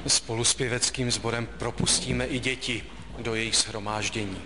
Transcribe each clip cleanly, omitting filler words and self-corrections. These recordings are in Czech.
Spolu s pěveckým sborem propustíme i děti do jejich shromáždění.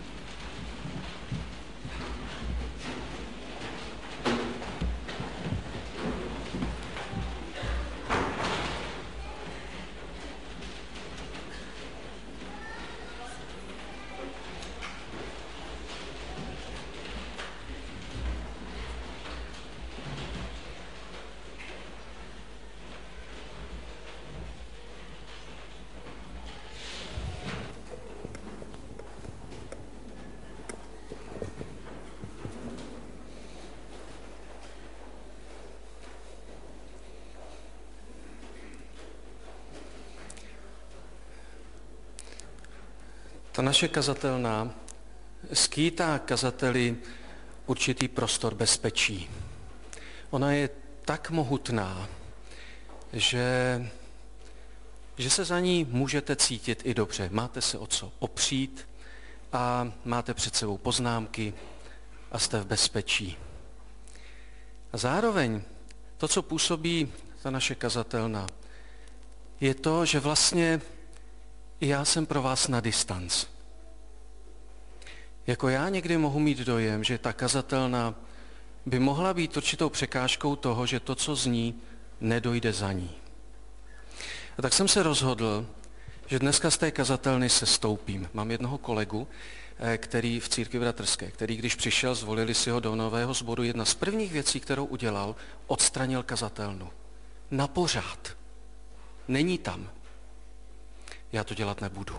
Ta naše kazatelna skýtá kazateli určitý prostor bezpečí. Ona je tak mohutná, že se za ní můžete cítit i dobře. Máte se o co opřít a máte před sebou poznámky a jste v bezpečí. A zároveň to, co působí ta naše kazatelna, je to, že vlastně já jsem pro vás na distanc. Jako já někdy mohu mít dojem, že ta kazatelna by mohla být určitou překážkou toho, že to, co zní, nedojde za ní. A tak jsem se rozhodl, že dneska z té kazatelny se stoupím. Mám jednoho kolegu, který v církvi bratrské, který když přišel, zvolili si ho do nového sboru, jedna z prvních věcí, kterou udělal, odstranil kazatelnu. Na pořád. Není tam. Já to dělat nebudu.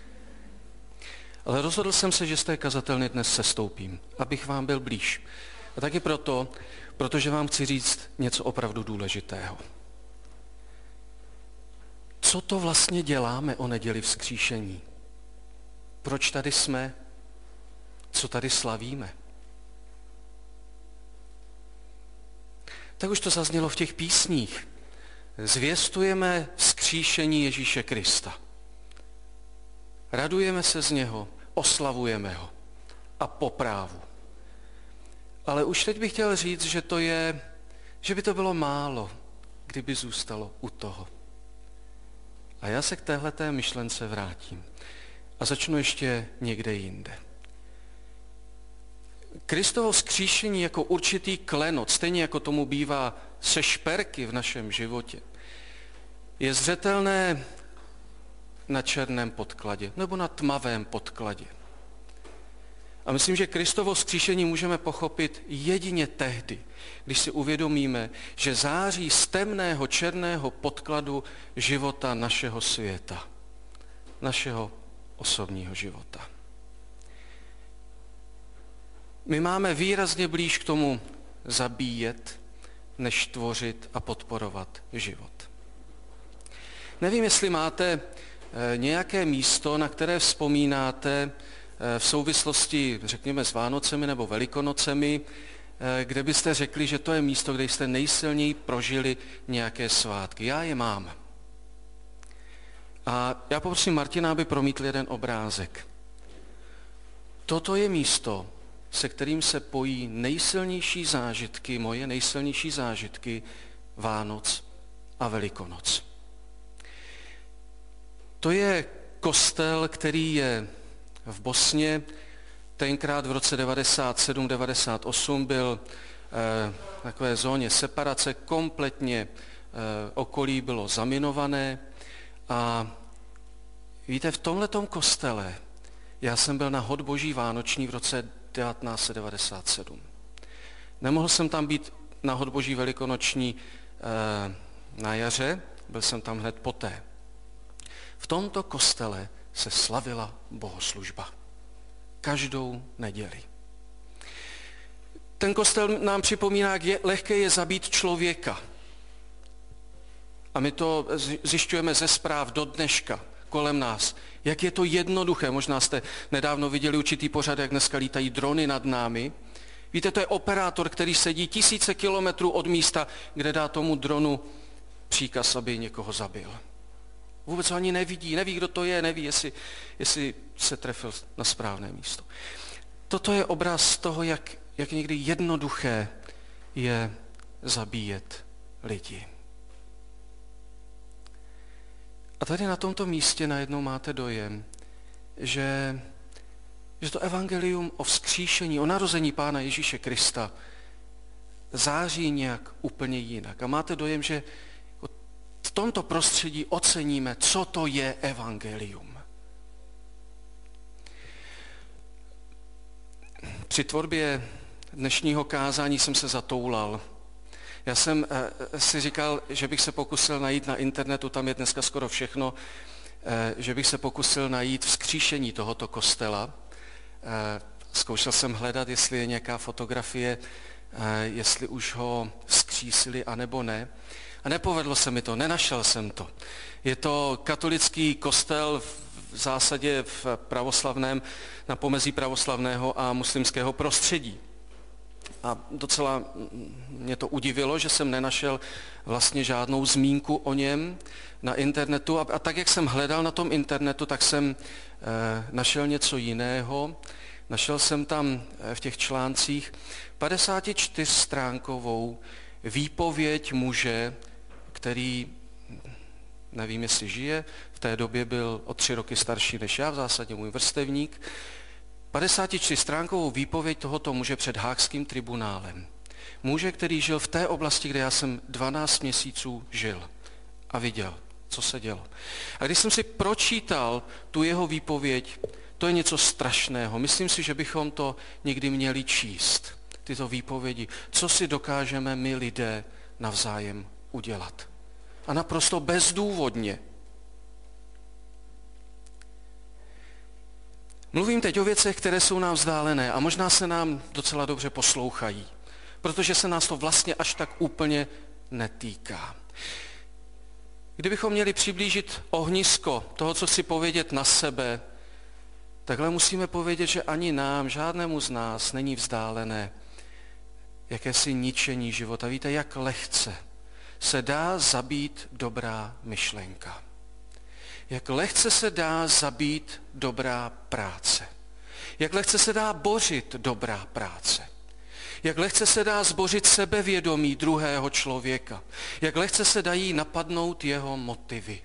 Ale rozhodl jsem se, že z té kazatelny dnes sestoupím, abych vám byl blíž. A taky protože vám chci říct něco opravdu důležitého. Co to vlastně děláme o neděli vzkříšení? Proč tady jsme? Co tady slavíme? Tak už to zaznělo v těch písních. Zvěstujeme vzkříšení Ježíše Krista. Radujeme se z něho, oslavujeme ho a po právu. Ale už teď bych chtěl říct, že by to bylo málo, kdyby zůstalo u toho. A já se k téhleté myšlence vrátím a začnu ještě někde jinde. Kristovo vzkříšení jako určitý klenot, stejně jako tomu bývá se šperky v našem životě, je zřetelné na černém podkladě nebo na tmavém podkladě. A myslím, že Kristovo vzkříšení můžeme pochopit jedině tehdy, když si uvědomíme, že září z temného černého podkladu života našeho světa, našeho osobního života. My máme výrazně blíž k tomu zabíjet, než tvořit a podporovat život. Nevím, jestli máte nějaké místo, na které vzpomínáte v souvislosti, řekněme, s Vánocemi nebo Velikonocemi, kde byste řekli, že to je místo, kde jste nejsilněji prožili nějaké svátky. Já je mám. A já poprosím Martina, aby promítl jeden obrázek. Toto je místo, se kterým se pojí nejsilnější zážitky, moje nejsilnější zážitky Vánoc a Velikonoc. To je kostel, který je v Bosně. Tenkrát v roce 97-98 byl v takové zóně separace, kompletně okolí bylo zaminované. A víte, v tomhletom kostele já jsem byl na hod Boží vánoční v roce 1997. Nemohl jsem tam být na hod Boží velikonoční na jaře, byl jsem tam hned poté. V tomto kostele se slavila bohoslužba. Každou neděli. Ten kostel nám připomíná, jak lehké je zabít člověka. A my to zjišťujeme ze zpráv do dneška kolem nás. Jak je to jednoduché. Možná jste nedávno viděli určitý pořad, jak dneska lítají drony nad námi. Víte, to je operátor, který sedí tisíce kilometrů od místa, kde dá tomu dronu příkaz, aby někoho zabil. Vůbec ho ani neví, kdo to je, neví, jestli se trefil na správné místo. Toto je obraz toho, jak někdy jednoduché je zabíjet lidi. A tady na tomto místě najednou máte dojem, že to evangelium o vzkříšení, o narození Pána Ježíše Krista září nějak úplně jinak. A máte dojem, že v tomto prostředí oceníme, co to je evangelium. Při tvorbě dnešního kázání jsem se zatoulal. Já jsem si říkal, že bych se pokusil najít na internetu, tam je dneska skoro všechno, že bych se pokusil najít vzkříšení tohoto kostela. Zkoušel jsem hledat, jestli je nějaká fotografie, jestli už ho vzkřísili, anebo ne. A nepovedlo se mi to, nenašel jsem to. Je to katolický kostel v zásadě v pravoslavném, na pomezí pravoslavného a muslimského prostředí. A docela mě to udivilo, že jsem nenašel vlastně žádnou zmínku o něm na internetu. A tak, jak jsem hledal na tom internetu, tak jsem našel něco jiného. Našel jsem tam v těch článcích 54stránkovou výpověď muže, který, nevím, jestli žije, v té době byl o 3 roky starší než já, v zásadě můj vrstevník, 54stránkovou výpověď tohoto muže před Haagským tribunálem. Muže, který žil v té oblasti, kde já jsem 12 měsíců žil a viděl, co se dělo. A když jsem si pročítal tu jeho výpověď, to je něco strašného. Myslím si, že bychom to někdy měli číst, tyto výpovědi. Co si dokážeme my lidé navzájem udělat. A naprosto bezdůvodně. Mluvím teď o věcech, které jsou nám vzdálené a možná se nám docela dobře poslouchají, protože se nás to vlastně až tak úplně netýká. Kdybychom měli přiblížit ohnisko toho, co si povědět na sebe, takhle musíme povědět, že ani nám, žádnému z nás není vzdálené jakési ničení života. Víte, jak lehce se dá zabít dobrá myšlenka. Jak lehce se dá zabít dobrá práce. Jak lehce se dá bořit dobrá práce. Jak lehce se dá zbořit sebevědomí druhého člověka. Jak lehce se dají napadnout jeho motivy.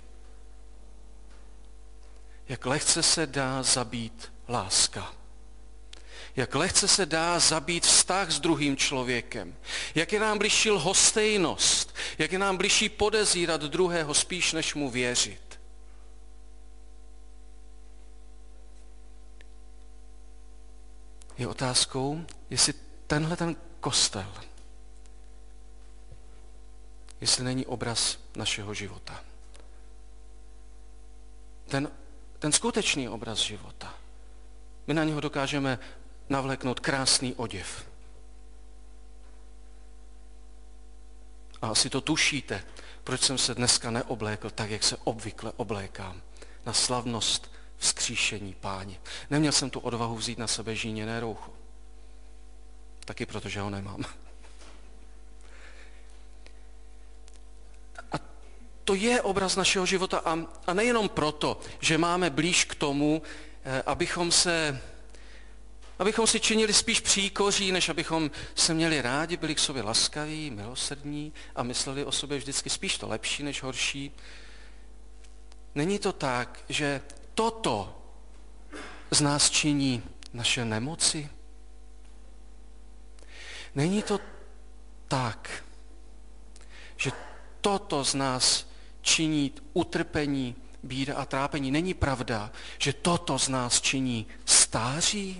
Jak lehce se dá zabít láska. Jak lehce se dá zabít vztah s druhým člověkem. Jak je nám bližší lhostejnost. Jak je nám bližší podezírat druhého spíš, než mu věřit. Je otázkou, jestli tenhle ten kostel, jestli není obraz našeho života. Ten skutečný obraz života. My na něho dokážeme navléknout krásný oděv. A asi to tušíte, proč jsem se dneska neoblékl tak, jak se obvykle oblékám. Na slavnost vzkříšení Páně. Neměl jsem tu odvahu vzít na sebe žíněné roucho. Taky protože ho nemám. A to je obraz našeho života a nejenom proto, že máme blíž k tomu, abychom si činili spíš příkoří, než abychom se měli rádi, byli k sobě laskaví, milosrdní a mysleli o sobě vždycky spíš to lepší než horší. Není to tak, že toto z nás činí naše nemoci? Není to tak, že toto z nás činí utrpení, bída a trápení? Není pravda, že toto z nás činí stáří?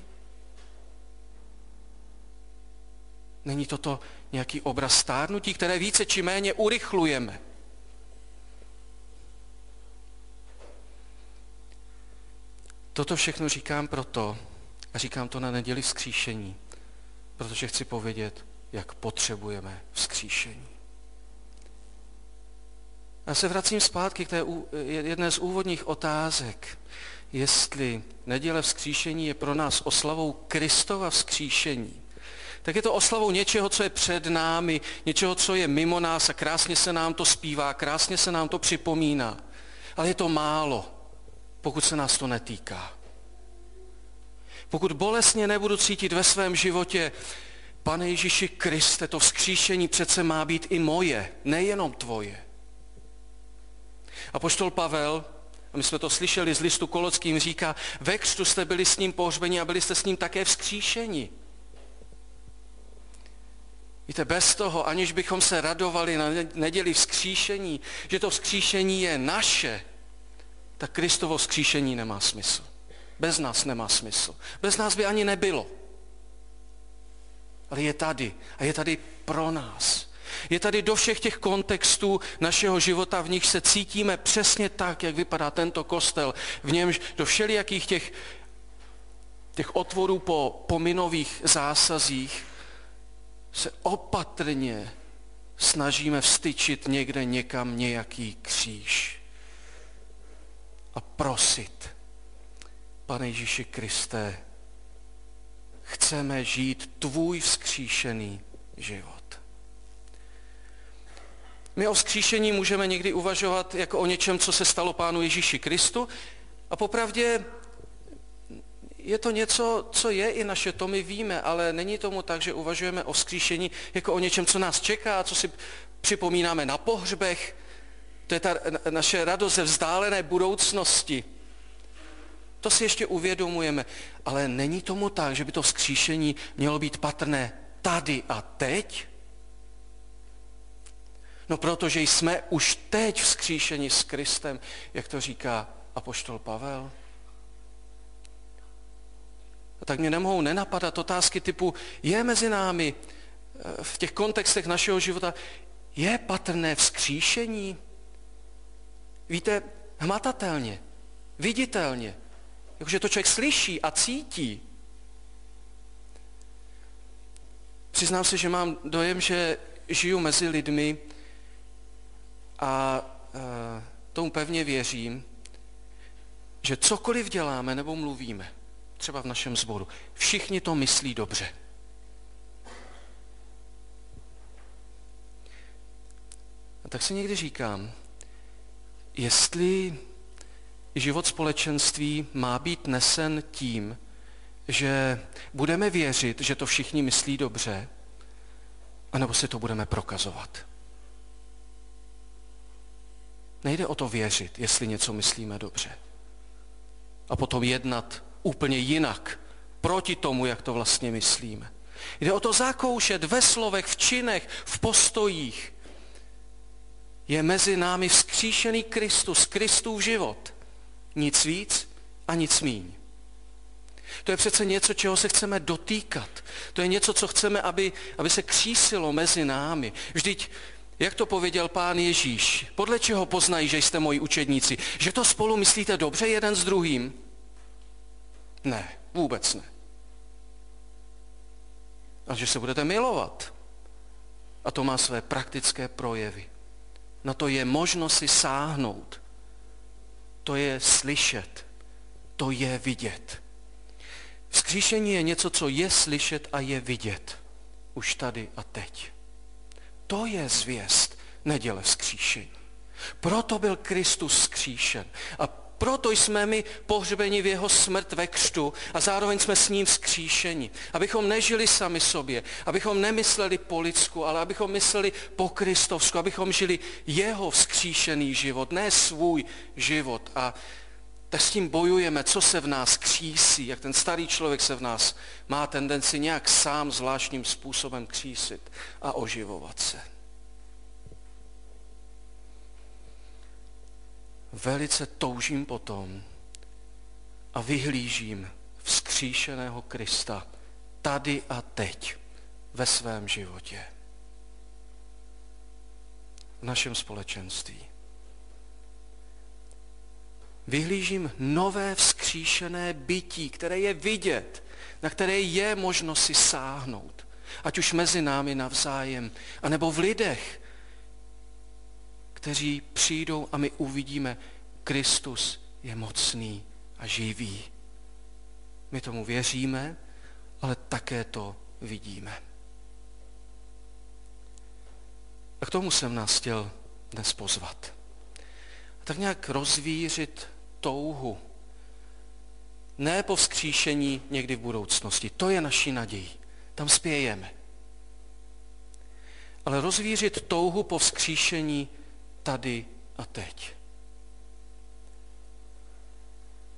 Není toto nějaký obraz stárnutí, které více či méně urychlujeme? Toto všechno říkám proto, a říkám to na neděli vzkříšení, protože chci povědět, jak potřebujeme vzkříšení. Já se vracím zpátky k té jedné z úvodních otázek, jestli neděle vzkříšení je pro nás oslavou Kristova vzkříšení, tak je to oslavou něčeho, co je před námi, něčeho, co je mimo nás a krásně se nám to zpívá, krásně se nám to připomíná. Ale je to málo, pokud se nás to netýká. Pokud bolestně nebudu cítit ve svém životě, Pane Ježíši Kriste, to vzkříšení přece má být i moje, nejenom tvoje. Apoštol Pavel, a my jsme to slyšeli z listu Kolockým, říká, ve křtu jste byli s ním pohřbeni a byli jste s ním také vzkříšeni. Víte, bez toho, aniž bychom se radovali na neděli vzkříšení, že to vzkříšení je naše, tak Kristovo vzkříšení nemá smysl. Bez nás nemá smysl. Bez nás by ani nebylo. Ale je tady. A je tady pro nás. Je tady do všech těch kontextů našeho života, v nich se cítíme přesně tak, jak vypadá tento kostel. V němž do všelijakých těch otvorů po minových zásazích se opatrně snažíme vstyčit někde někam nějaký kříž. A prosit, Pane Ježíši Kriste, chceme žít tvůj vzkříšený život. My o vzkříšení můžeme někdy uvažovat jako o něčem, co se stalo Pánu Ježíši Kristu. A popravdě je to něco, co je i naše, to my víme, ale není tomu tak, že uvažujeme o vzkříšení jako o něčem, co nás čeká, co si připomínáme na pohřbech. To je ta naše radost ze vzdálené budoucnosti. To si ještě uvědomujeme, ale není tomu tak, že by to vzkříšení mělo být patrné tady a teď? No protože jsme už teď vzkříšeni s Kristem, jak to říká apoštol Pavel. A tak mě nemohou nenapadat otázky typu, je mezi námi v těch kontextech našeho života, je patrné vzkříšení? Víte, hmatatelně, viditelně, jakože to člověk slyší a cítí. Přiznám se, že mám dojem, že žiju mezi lidmi a tomu pevně věřím, že cokoliv děláme nebo mluvíme, třeba v našem sboru, všichni to myslí dobře. A tak si někdy říkám, jestli život společenství má být nesen tím, že budeme věřit, že to všichni myslí dobře, anebo si to budeme prokazovat. Nejde o to věřit, jestli něco myslíme dobře. A potom jednat úplně jinak, proti tomu, jak to vlastně myslíme. Jde o to zakoušet ve slovech, v činech, v postojích. Je mezi námi vzkříšený Kristus, Kristův život. Nic víc a nic míň. To je přece něco, čeho se chceme dotýkat. To je něco, co chceme, aby se křísilo mezi námi. Vždyť, jak to pověděl Pán Ježíš, podle čeho poznají, že jste moji učedníci? Že to spolu myslíte dobře jeden s druhým? Ne, vůbec ne. A že se budete milovat. A to má své praktické projevy. Na to je možno si sáhnout. To je slyšet. To je vidět. Vzkříšení je něco, co je slyšet a je vidět. Už tady a teď. To je zvěst neděle vzkříšení. Proto byl Kristus vzkříšen. A proto jsme my pohřbeni v jeho smrt ve křtu a zároveň jsme s ním vzkříšeni. Abychom nežili sami sobě, abychom nemysleli po lidsku, ale abychom mysleli po kristovsku, abychom žili jeho vzkříšený život, ne svůj život. A tak s tím bojujeme, co se v nás křísí, jak ten starý člověk se v nás má tendenci nějak sám zvláštním způsobem křísit a oživovat se. Velice toužím potom a vyhlížím vzkříšeného Krista tady a teď ve svém životě, v našem společenství. Vyhlížím nové vzkříšené bytí, které je vidět, na které je možno si sáhnout, ať už mezi námi navzájem, anebo v lidech, kteří přijdou a my uvidíme, Kristus je mocný a živý. My tomu věříme, ale také to vidíme. A k tomu jsem nás chtěl dnes pozvat. A tak nějak rozvířit touhu. Ne po vzkříšení někdy v budoucnosti. To je naší nadějí. Tam spějeme. Ale rozvířit touhu po vzkříšení tady a teď.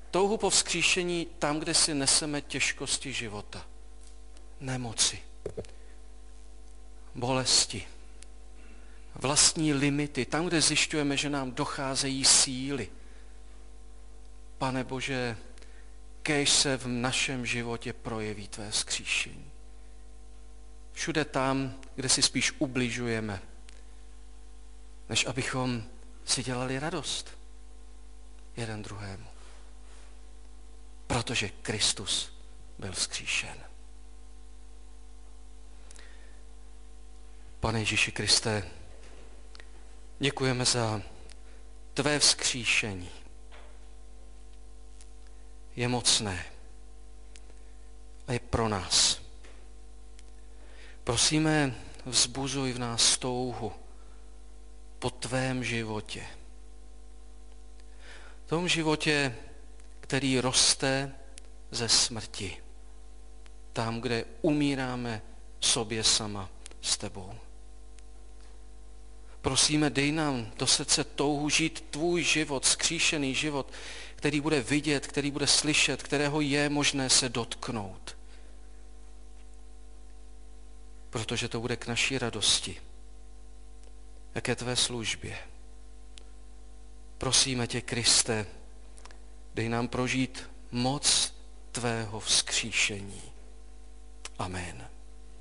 Touhu po vzkříšení tam, kde si neseme těžkosti života, nemoci, bolesti, vlastní limity, tam, kde zjišťujeme, že nám docházejí síly. Pane Bože, kéž se v našem životě projeví tvé vzkříšení. Všude tam, kde si spíš ubližujeme, než abychom si dělali radost jeden druhému. Protože Kristus byl vzkříšen. Pane Ježíši Kriste, děkujeme za tvé vzkříšení. Je mocné a je pro nás. Prosíme, vzbuzuj v nás touhu po tvém životě. V tom životě, který roste ze smrti. Tam, kde umíráme sobě sama s tebou. Prosíme, dej nám do srdce touhu žít tvůj život, vzkříšený život, který bude vidět, který bude slyšet, kterého je možné se dotknout. Protože to bude k naší radosti a ke tvé službě. Prosíme tě, Kriste, dej nám prožít moc tvého vzkříšení. Amen.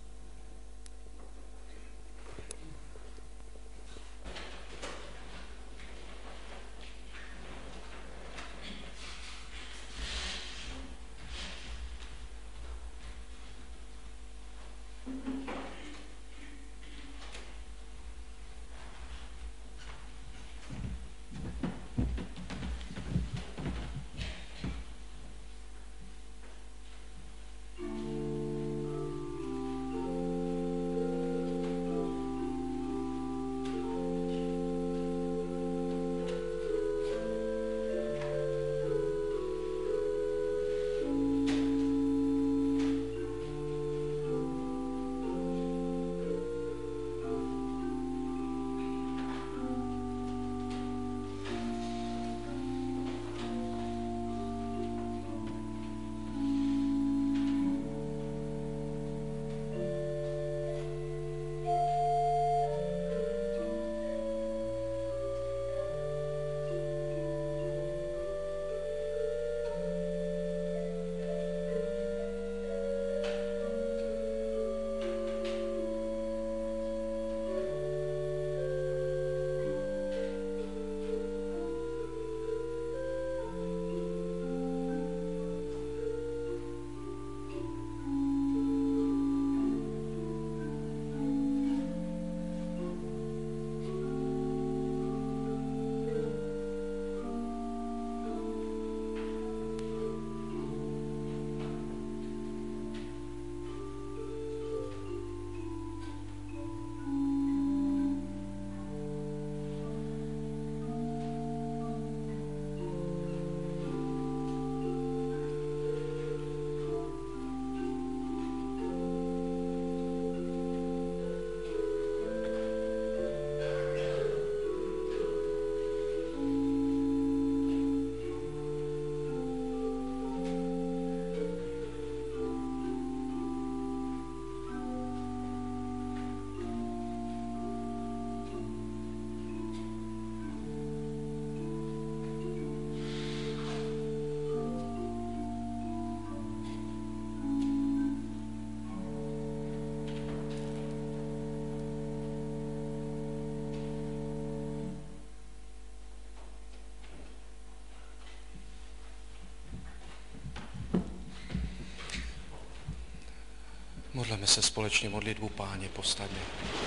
Modleme se společně modlitbu Páně, povstaňme.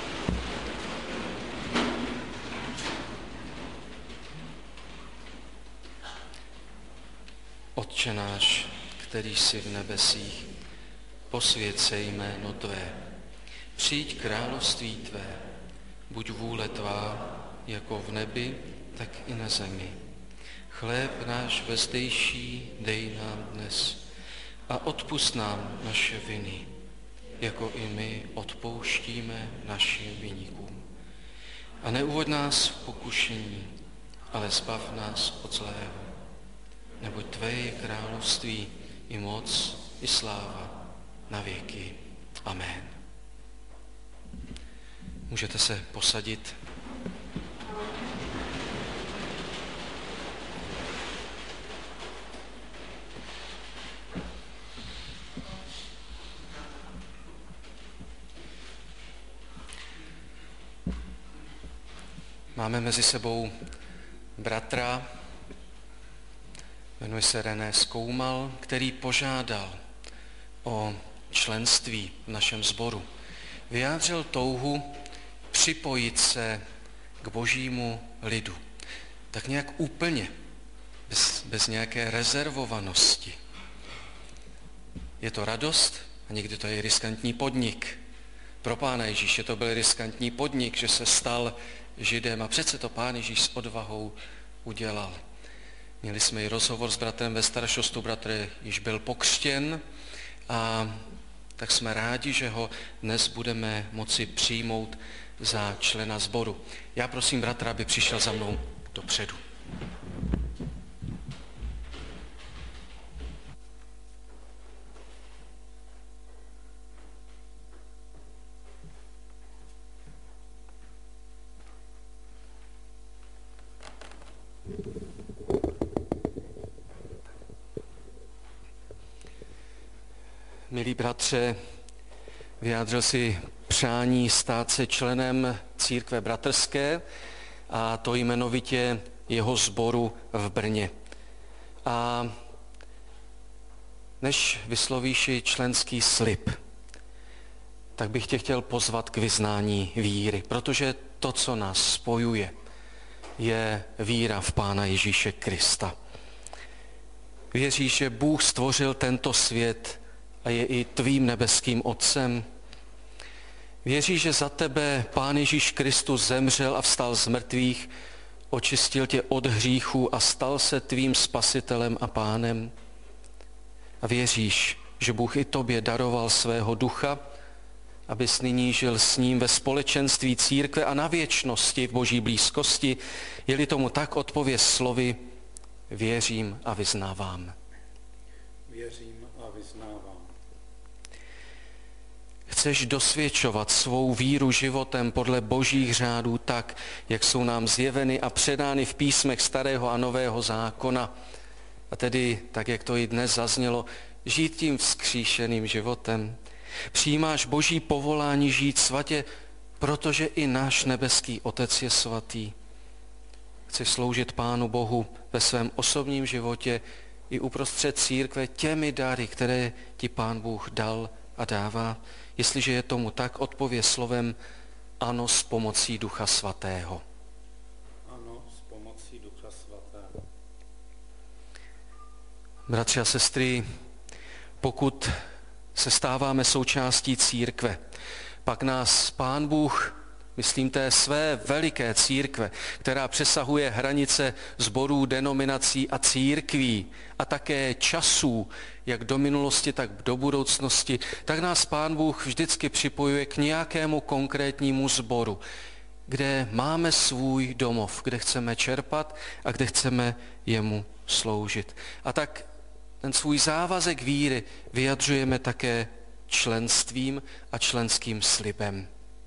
Otče náš, který jsi v nebesích, posvěť se jméno tvé. Přijď království tvé, buď vůle tvá, jako v nebi, tak i na zemi. Chléb náš vezdejší dej nám dnes a odpusť nám naše viny, jako i my odpouštíme našim viníkům. A neuvoď nás v pokušení, ale zbav nás od zlého, neboť tvé je království i moc, i sláva na věky. Amen. Můžete se posadit. Máme mezi sebou bratra, jmenuje se René Zkoumal, který požádal o členství v našem sboru. Vyjádřil touhu připojit se k božímu lidu. Tak nějak úplně, bez nějaké rezervovanosti. Je to radost a někdy to je riskantní podnik. Pro Pána Ježíše to byl riskantní podnik, že se stal Židem a přece to Pán Ježíš s odvahou udělal. Měli jsme i rozhovor s bratrem ve staršostu, bratr již byl pokřtěn a tak jsme rádi, že ho dnes budeme moci přijmout za člena sboru. Já prosím bratra, aby přišel za mnou dopředu. Milí bratře, vyjádřil si přání stát se členem církve bratrské a to jmenovitě jeho sboru v Brně. A než vyslovíš členský slib, tak bych tě chtěl pozvat k vyznání víry, protože to, co nás spojuje, je víra v Pána Ježíše Krista. Věříš, že Bůh stvořil tento svět a je i tvým nebeským Otcem? Věříš, že za tebe Pán Ježíš Kristus zemřel a vstal z mrtvých, očistil tě od hříchů a stal se tvým spasitelem a pánem? A věříš, že Bůh i tobě daroval svého ducha, abys nyní žil s ním ve společenství církve a na věčnosti v boží blízkosti? Je-li tomu tak, odpověz slovy: věřím a vyznávám. Věřím a vyznávám. Chceš dosvědčovat svou víru životem podle božích řádů tak, jak jsou nám zjeveny a předány v písmech Starého a Nového zákona, a tedy, tak jak to i dnes zaznělo, žít tím vzkříšeným životem. Přijímáš boží povolání žít svatě, protože i náš nebeský Otec je svatý. Chceš sloužit Pánu Bohu ve svém osobním životě i uprostřed církve těmi dary, které ti Pán Bůh dal a dává. Jestliže je tomu tak, odpověz slovem ano s pomocí Ducha Svatého. Ano, s pomocí Ducha Svatého. Bratři a sestry, pokud se stáváme součástí církve, pak nás Pán Bůh, myslím té své veliké církve, která přesahuje hranice sborů, denominací a církví a také časů, jak do minulosti, tak do budoucnosti, tak nás Pán Bůh vždycky připojuje k nějakému konkrétnímu sboru, kde máme svůj domov, kde chceme čerpat a kde chceme jemu sloužit. A tak ten svůj závazek víry vyjadřujeme také členstvím a členským slibem.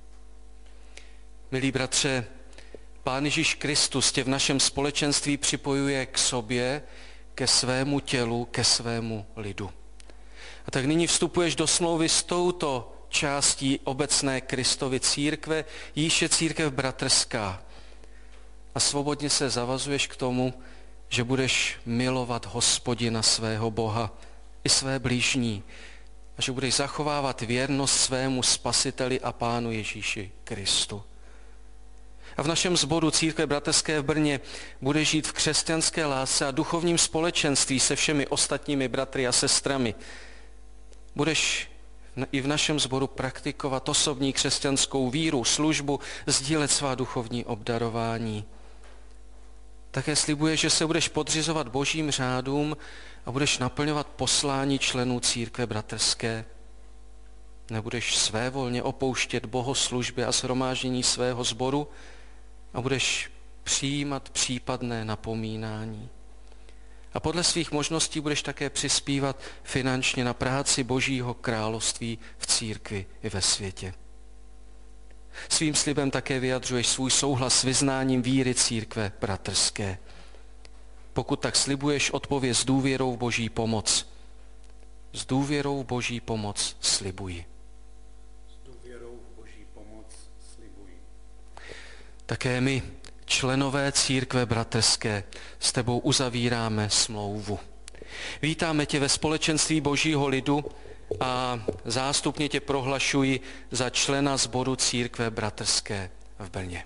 Milí bratře, Pán Ježíš Kristus tě v našem společenství připojuje k sobě, ke svému tělu, ke svému lidu. A tak nyní vstupuješ do smlouvy s touto částí obecné Kristovy církve, jíž je církev bratrská. A svobodně se zavazuješ k tomu, že budeš milovat Hospodina svého Boha i své blížní a že budeš zachovávat věrnost svému Spasiteli a Pánu Ježíši Kristu. A v našem sboru Církve bratrské v Brně bude žít v křesťanské lásce a duchovním společenství se všemi ostatními bratry a sestrami. Budeš i v našem sboru praktikovat osobní křesťanskou víru, službu, sdílet svá duchovní obdarování. Také slibuješ, že se budeš podřizovat božím řádům a budeš naplňovat poslání členů Církve bratrské. Nebudeš svévolně opouštět bohoslužby a shromáždění svého sboru a budeš přijímat případné napomínání. A podle svých možností budeš také přispívat finančně na práci Božího království v církvi i ve světě. Svým slibem také vyjadřuješ svůj souhlas s vyznáním víry církve bratrské. Pokud tak slibuješ, odpověz s důvěrou v Boží pomoc. S důvěrou v Boží pomoc slibuji. S důvěrou v Boží pomoc slibuji. Také my, členové církve bratrské, s tebou uzavíráme smlouvu. Vítáme tě ve společenství Božího lidu a zástupně tě prohlašuji za člena sboru církve bratrské v Brně.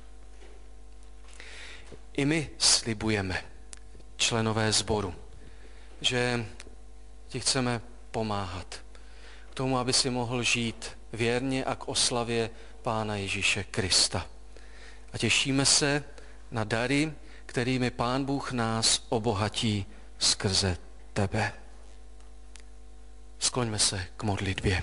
I my slibujeme, členové sboru, že ti chceme pomáhat k tomu, aby si mohl žít věrně a k oslavě Pána Ježíše Krista. A těšíme se na dary, kterými Pán Bůh nás obohatí skrze tebe. Skloňme se k modlitbě.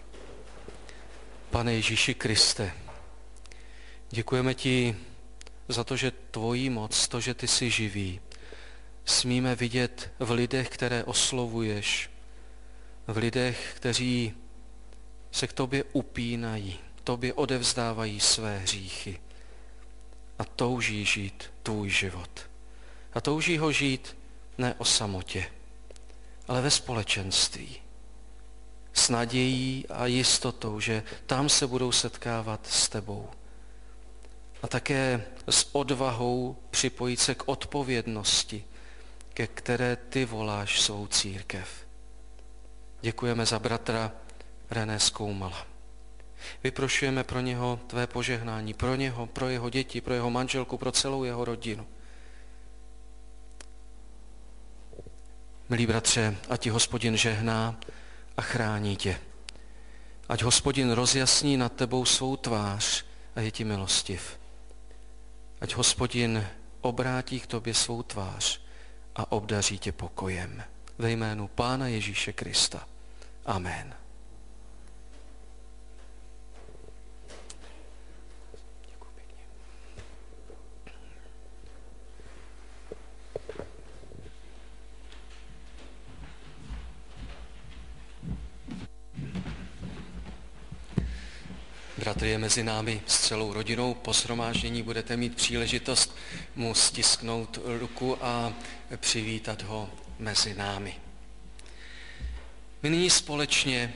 Pane Ježíši Kriste, děkujeme ti za to, že tvojí moc, to, že ty jsi živý, smíme vidět v lidech, které oslovuješ, v lidech, kteří se k tobě upínají, tobě odevzdávají své hříchy a touží žít tvůj život. A touží ho žít ne o samotě, ale ve společenství. S nadějí a jistotou, že tam se budou setkávat s tebou. A také s odvahou připojit se k odpovědnosti, ke které ty voláš svou církev. Děkujeme za bratra René Skoumala. Vyprošujeme pro něho tvé požehnání, pro něho, pro jeho děti, pro jeho manželku, pro celou jeho rodinu. Milí bratře, ať ti Hospodin žehná a chrání tě. Ať Hospodin rozjasní nad tebou svou tvář a je ti milostiv. Ať Hospodin obrátí k tobě svou tvář a obdaří tě pokojem. Ve jménu Pána Ježíše Krista. Amen. Bratr je mezi námi s celou rodinou. Po shromáždění budete mít příležitost mu stisknout ruku a přivítat ho mezi námi. My nyní společně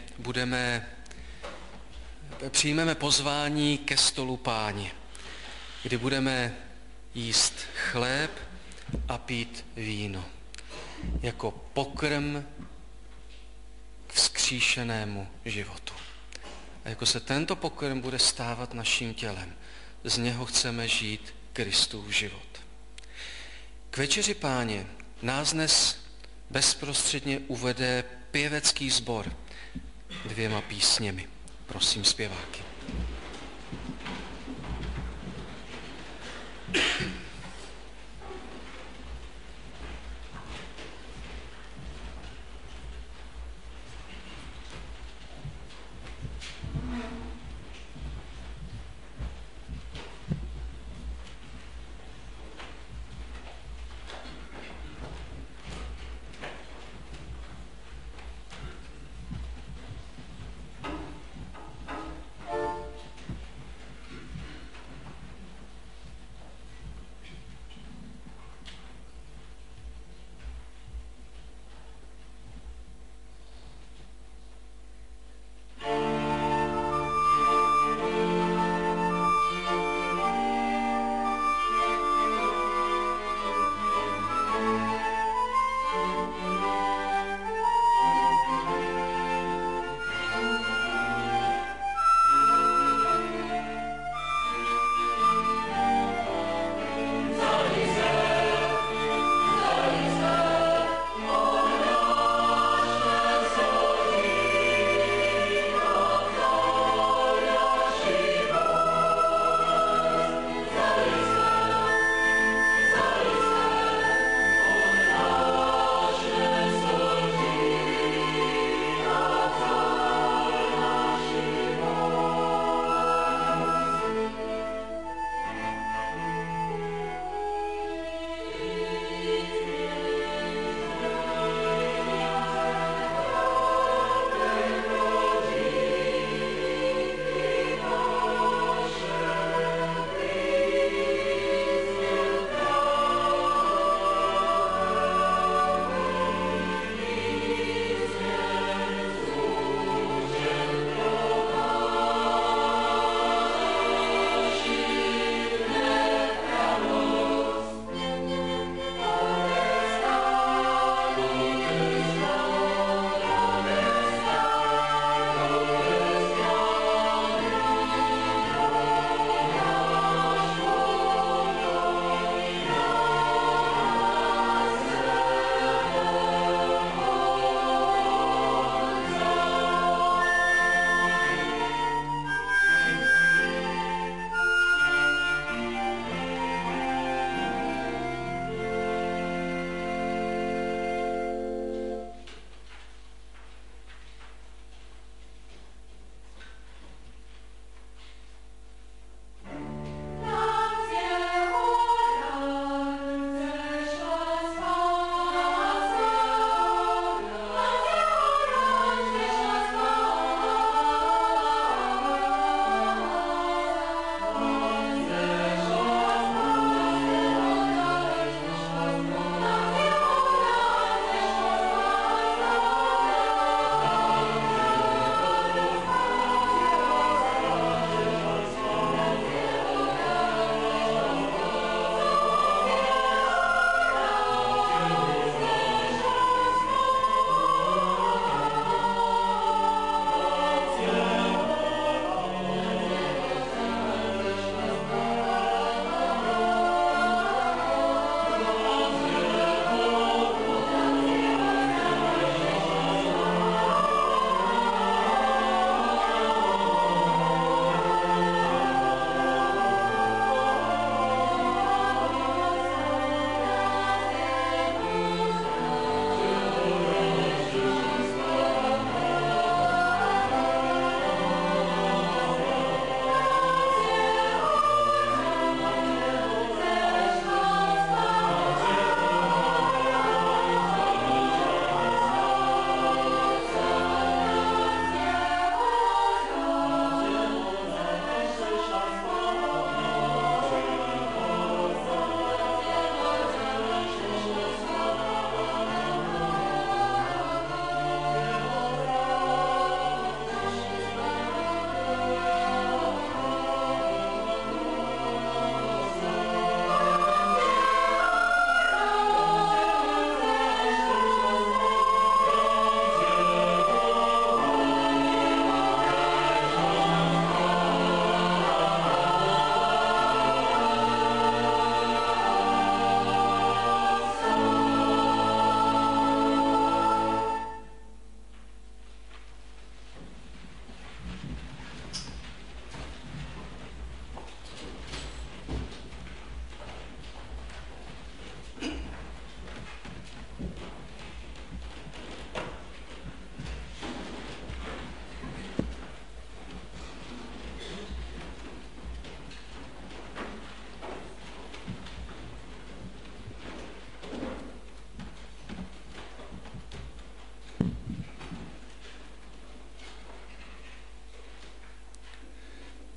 přijmeme pozvání ke stolu Páně, kdy budeme jíst chléb a pít víno jako pokrm k vzkříšenému životu. A jako se tento pokrm bude stávat naším tělem, z něho chceme žít Kristův život. K večeři Páně nás dnes bezprostředně uvede pěvecký sbor 2 písněmi. Prosím zpěváky.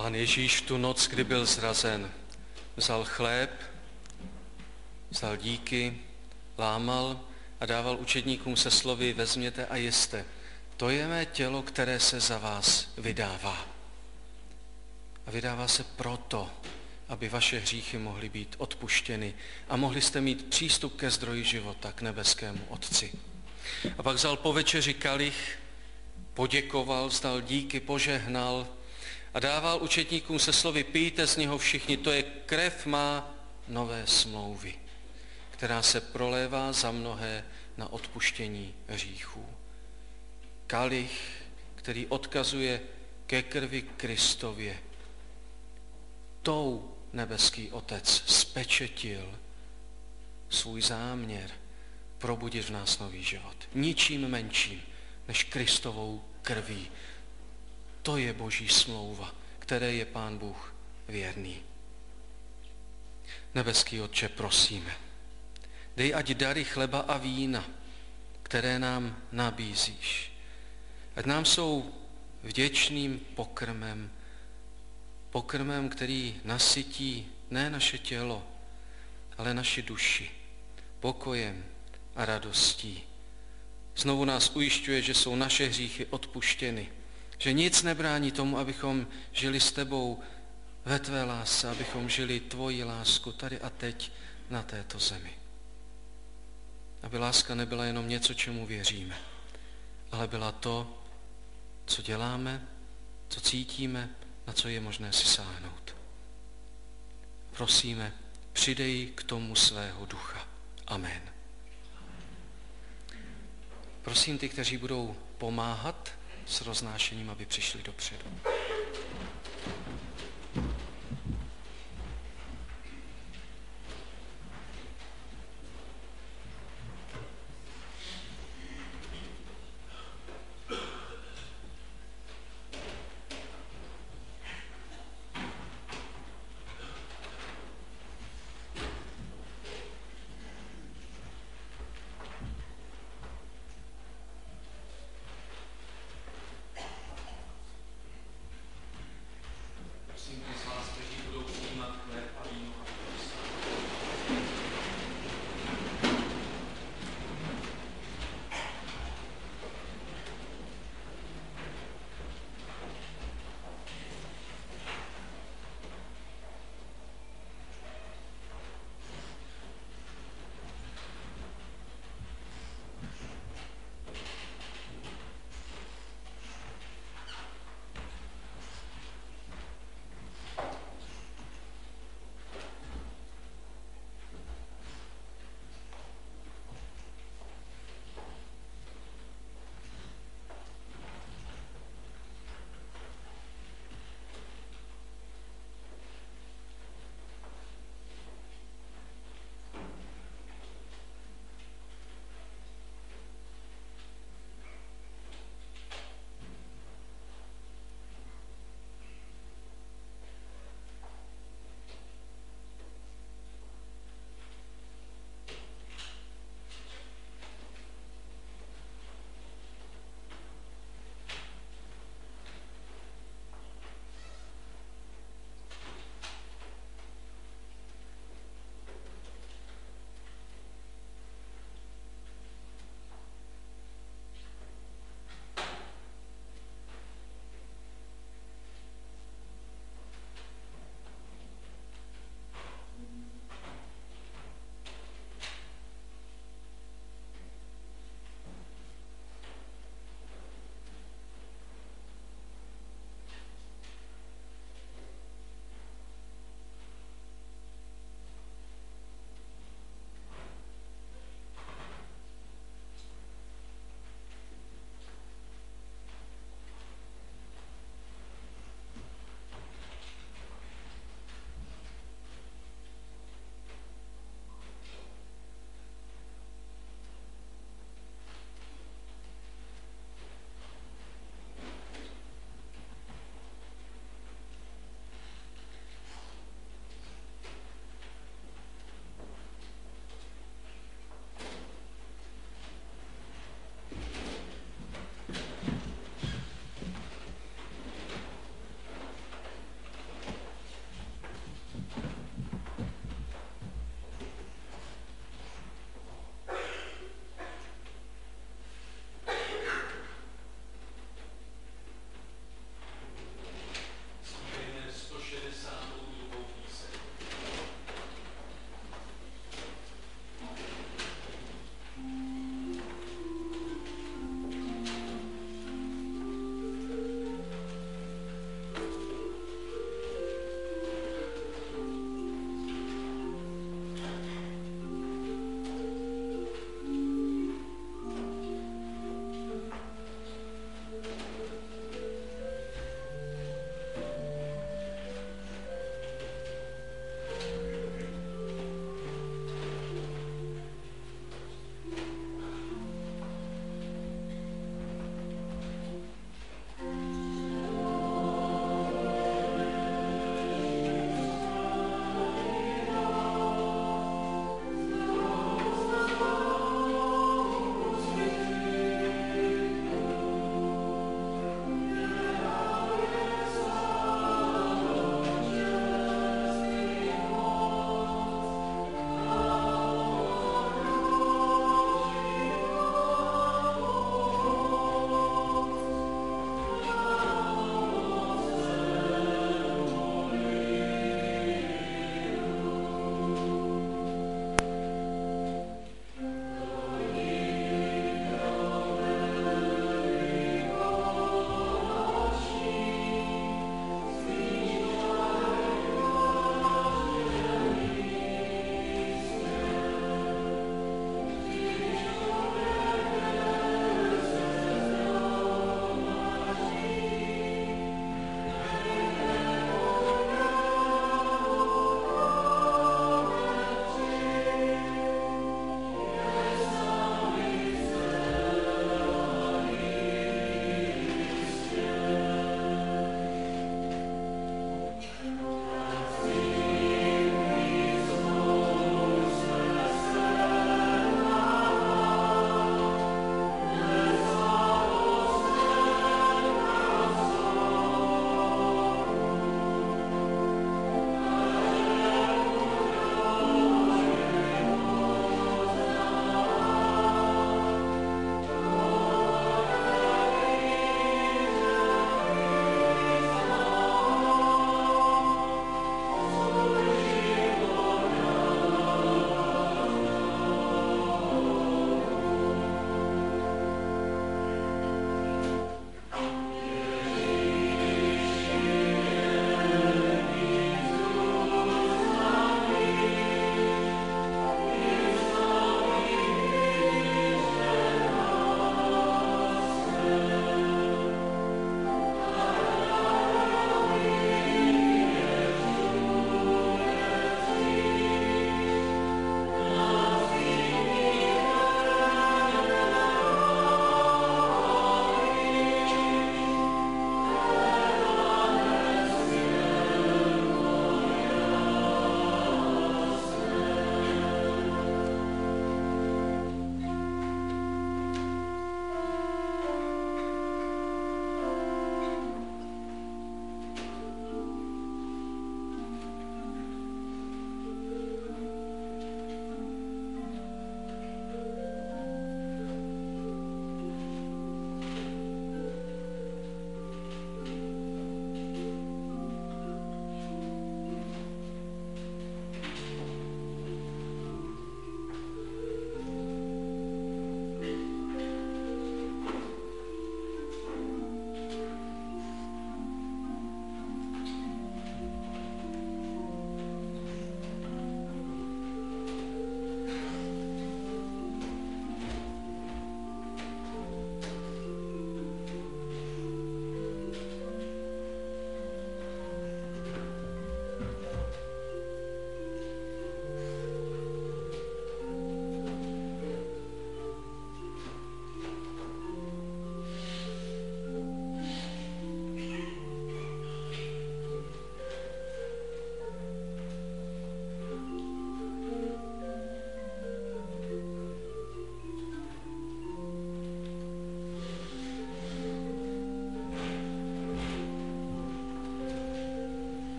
Pán Ježíš v tu noc, kdy byl zrazen, vzal chléb, vzal díky, lámal a dával učedníkům se slovy: vezměte a jeste. To je mé tělo, které se za vás vydává. A vydává se proto, aby vaše hříchy mohly být odpuštěny a mohli jste mít přístup ke zdroji života, k nebeskému Otci. A pak vzal po večeři kalich, poděkoval, vzdal díky, požehnal a dával učedníkům se slovy: pijte z něho všichni, to je krev má nové smlouvy, která se prolévá za mnohé na odpuštění hříchů. Kalich, který odkazuje ke krvi Kristově. Tou nebeský Otec spečetil svůj záměr probudit v nás nový život. Ničím menším než Kristovou krví. To je Boží smlouva, které je Pán Bůh věrný. Nebeský Otče, prosíme, dej ať dary chleba a vína, které nám nabízíš, ať nám jsou vděčným pokrmem, který nasytí ne naše tělo, ale naši duši, pokojem a radostí. Znovu nás ujišťuje, že jsou naše hříchy odpuštěny, že nic nebrání tomu, abychom žili s tebou ve tvé lásce, abychom žili tvoji lásku tady a teď na této zemi. Aby láska nebyla jenom něco, čemu věříme, ale byla to, co děláme, co cítíme, na co je možné si sáhnout. Prosíme, přidej k tomu svého ducha. Amen. Prosím ty, kteří budou pomáhat s roznášením, aby přišli dopředu.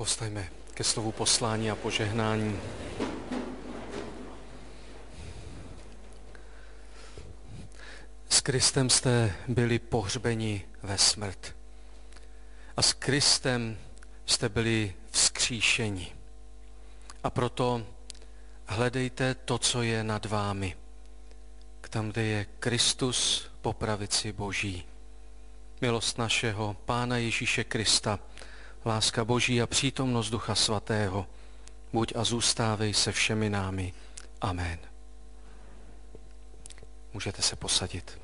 Povstaňme ke slovu poslání a požehnání. S Kristem jste byli pohřbeni ve smrt. A s Kristem jste byli vzkříšeni. A proto hledejte to, co je nad vámi, tam, kde je Kristus po pravici Boží. Milost našeho Pána Ježíše Krista, láska Boží a přítomnost Ducha Svatého, buď a zůstávej se všemi námi. Amen. Můžete se posadit.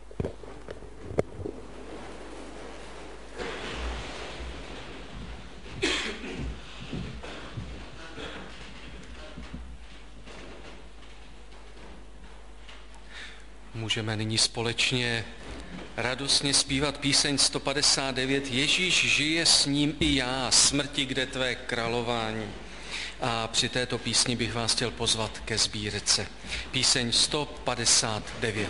Můžeme nyní společně radostně zpívat píseň 159. Ježíš žije, s ním i já, smrti kde tvé králování. A při této písni bych vás chtěl pozvat ke sbírce. Píseň 159.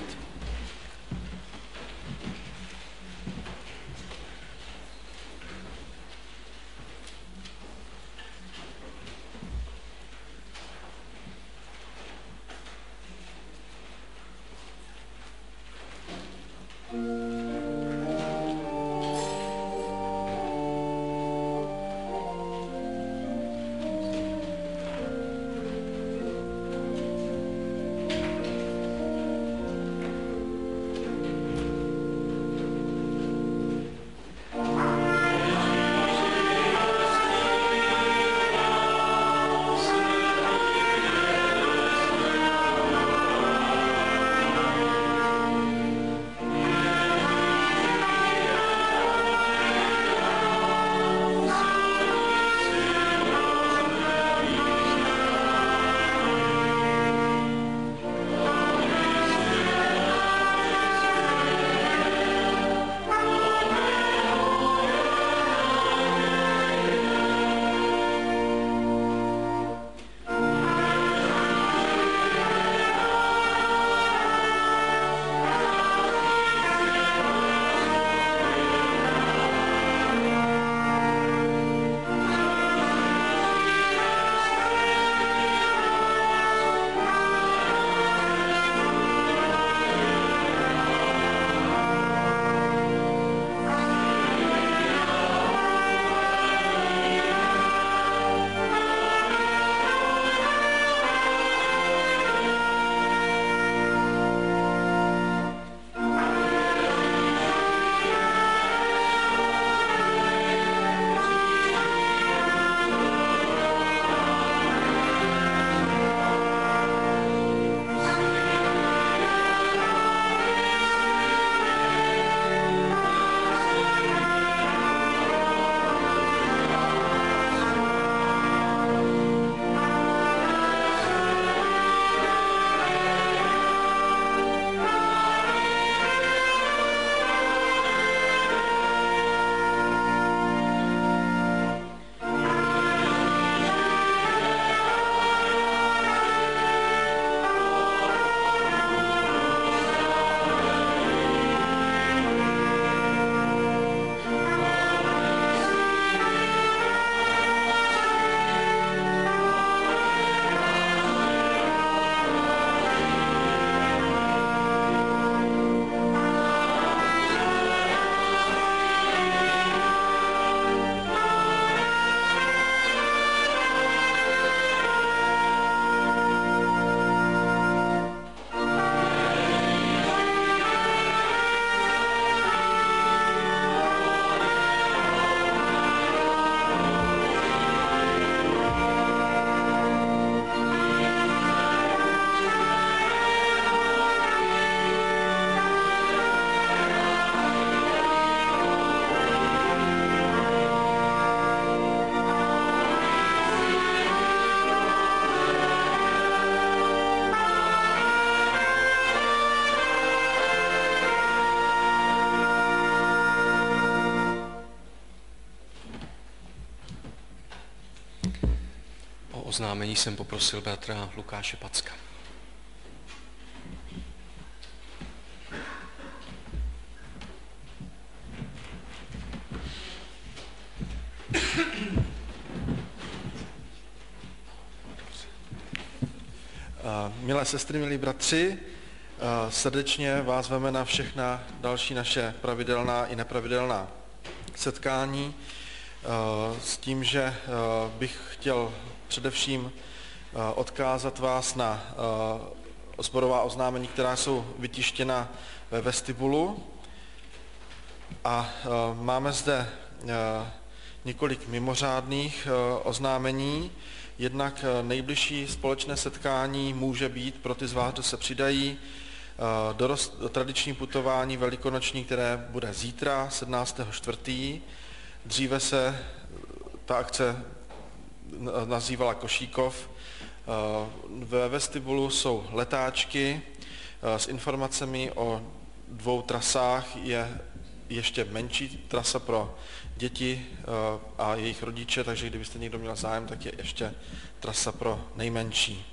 oznámení jsem poprosil bratra Lukáše Packa. Milé sestry, milí bratři, srdečně vás veme na všechna další naše pravidelná i nepravidelná setkání s tím, že bych chtěl především odkázat vás na sborová oznámení, která jsou vytištěna ve vestibulu. A máme zde několik mimořádných oznámení. Jednak nejbližší společné setkání může být pro ty z vás, kdo se přidají, do tradiční putování velikonoční, které bude zítra, 17.4. Dříve se ta akce nazývala Košíkov. Ve vestibulu jsou letáčky s informacemi o 2 trasách. Je ještě menší trasa pro děti a jejich rodiče, takže kdybyste někdo měl zájem, tak je ještě trasa pro nejmenší.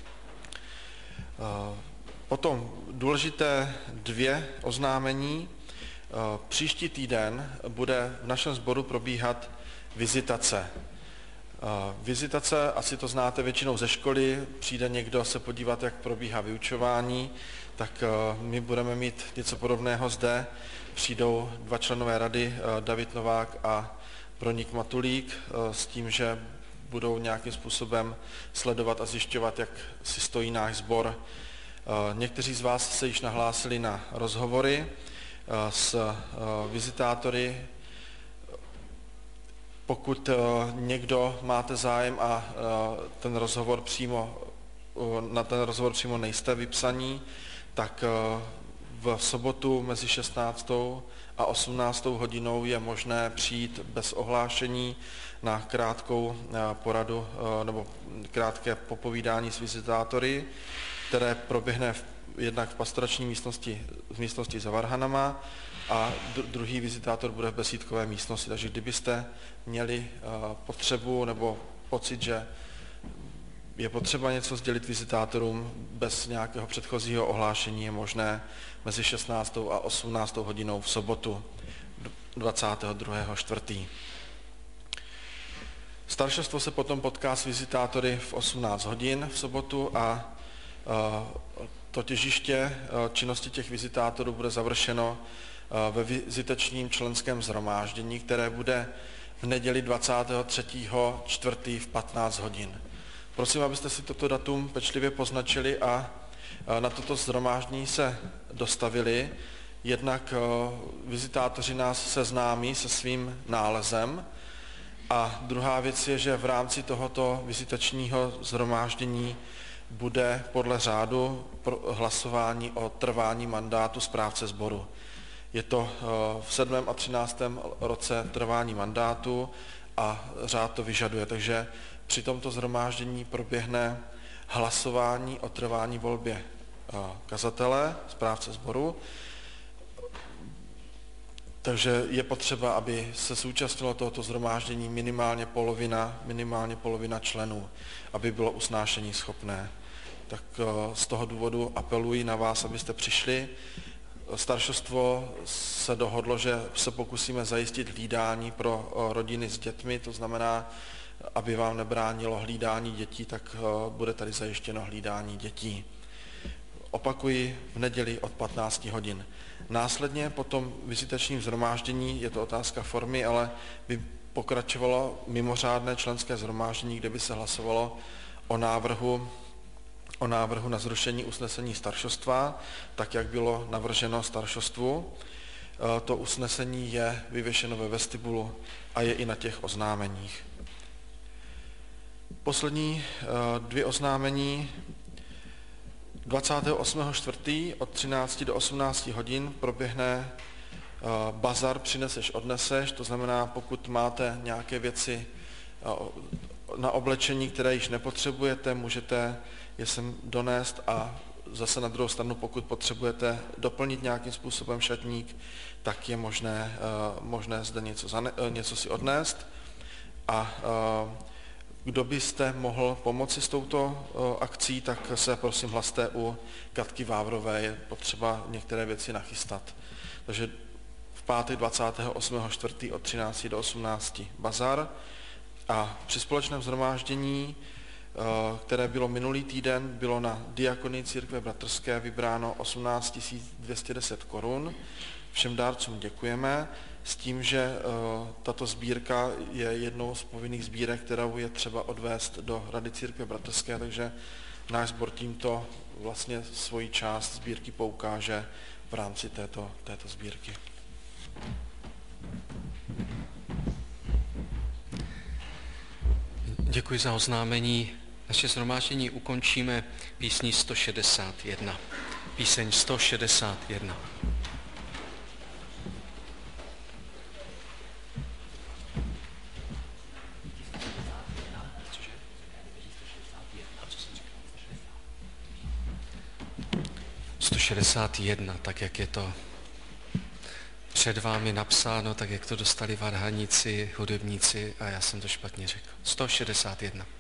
Potom důležité 2 oznámení. Příští týden bude v našem sboru probíhat vizitace. Vizitace, asi to znáte většinou ze školy, přijde někdo se podívat, jak probíhá vyučování, tak my budeme mít něco podobného zde. Přijdou 2 členové rady, David Novák a Broník Matulík, s tím, že budou nějakým způsobem sledovat a zjišťovat, jak si stojí náš sbor. Někteří z vás se již nahlásili na rozhovory s vizitátory. Pokud někdo máte zájem a na ten rozhovor přímo nejste vypsaní, tak v sobotu mezi 16. a 18. hodinou je možné přijít bez ohlášení na krátkou poradu nebo krátké popovídání s vizitátory, které proběhne jednak v pastorační místnosti za varhanama a druhý vizitátor bude v besídkové místnosti. Takže kdybyste měli potřebu nebo pocit, že je potřeba něco sdělit vizitátorům bez nějakého předchozího ohlášení, je možné mezi 16. a 18. hodinou v sobotu 22.4. Staršostvo se potom potká s vizitátory v 18 hodin v sobotu a to těžiště činnosti těch vizitátorů bude završeno ve vizitačním členském shromáždění, které bude v neděli 23.4. v 15 hodin. Prosím, abyste si toto datum pečlivě poznačili a na toto shromáždění se dostavili. Jednak vizitátoři nás seznámí se svým nálezem a druhá věc je, že v rámci tohoto vizitačního shromáždění bude podle řádu hlasování o trvání mandátu správce sboru. Je to v 7. a 13. roce trvání mandátu a řád to vyžaduje, takže při tomto shromáždění proběhne hlasování o trvání volbě kazatele, správce sboru. Takže je potřeba, aby se zúčastnilo tohoto shromáždění minimálně polovina členů, aby bylo usnášení schopné. Tak z toho důvodu apeluji na vás, abyste přišli. Staršostvo se dohodlo, že se pokusíme zajistit hlídání pro rodiny s dětmi, to znamená, aby vám nebránilo hlídání dětí, tak bude tady zajištěno hlídání dětí. Opakuji, v neděli od 15 hodin. Následně po tom vizitačním shromáždění, je to otázka formy, ale by pokračovalo mimořádné členské shromáždění, kde by se hlasovalo o návrhu na zrušení usnesení staršostva, tak jak bylo navrženo staršostvu. To usnesení je vyvěšeno ve vestibulu a je i na těch oznámeních. Poslední 2 oznámení. 28.4. od 13 do 18 hodin proběhne bazar Přineseš, odneseš, to znamená, pokud máte nějaké věci na oblečení, které již nepotřebujete, můžete je sem donést a zase na druhou stranu, pokud potřebujete doplnit nějakým způsobem šatník, tak je možné zde něco si odnést. A kdo byste mohl pomoci s touto akcí, tak se prosím hlaste u Katky Vávrové, je potřeba některé věci nachystat. Takže v pátek 28.4. od 13 do 18 bazar a při společném shromáždění které bylo minulý týden, bylo na Diakonii Církve bratrské vybráno 18 210 korun. Všem dárcům děkujeme s tím, že tato sbírka je jednou z povinných sbírek, kterou je třeba odvést do Rady Církve bratrské, takže náš sbor tímto vlastně svoji část sbírky poukáže v rámci této sbírky. Děkuji za oznámení. Naše shromáždění ukončíme písní 161. Píseň 161. Tak jak je to před vámi napsáno, tak jak to dostali varhaníci, hudebníci a já jsem to špatně řekl. 161.